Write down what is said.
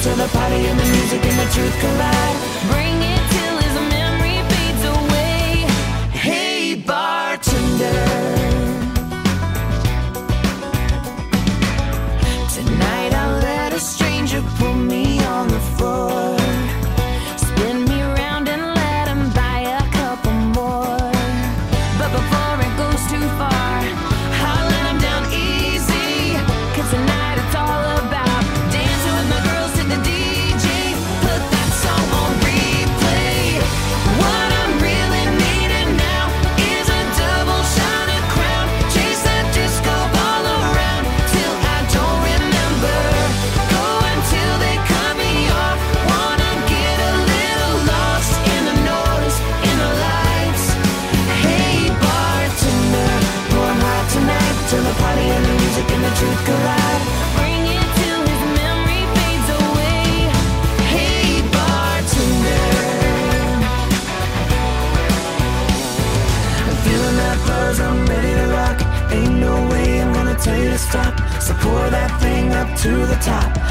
till the party and the music and the truth collide. Bring it till his memory fades away. Hey bartender, tonight I'll let a stranger put me on the floor, Spin me round and let him buy a couple more. But before it goes too far, I'll let him down easy. 'cause tonight it's all about Dancing with my girls to the DJ, put that song on replay. What I'm really needing now is a double shot of Crown. Chase that disco ball around till I don't remember. Go until they cut me off. Wanna get a little lost in the noise, in the lights. Hey bartender, going hot tonight till the party and the music and the truth collide. bring it till his memory fades away. Hey bartender, I'm feeling that buzz, I'm ready to rock. Ain't no way I'm gonna tell you to stop. So pour that thing up to the top.